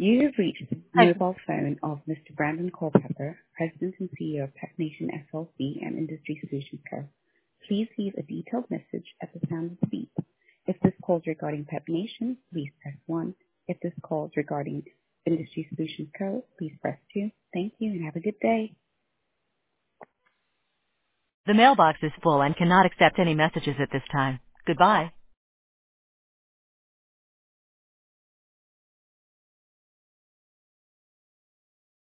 You have reached the Hi. mobile phone of Mr. Brandon Culpepper, President and CEO of Pep Nation SLC and Industry Solutions Co. Please leave a detailed message at the sound of the beep. If this call is regarding Pep Nation, please press 1. If this call is regarding Industry Solutions Co., please press 2. Thank you and have a good day. The mailbox is full and cannot accept any messages at this time. Goodbye.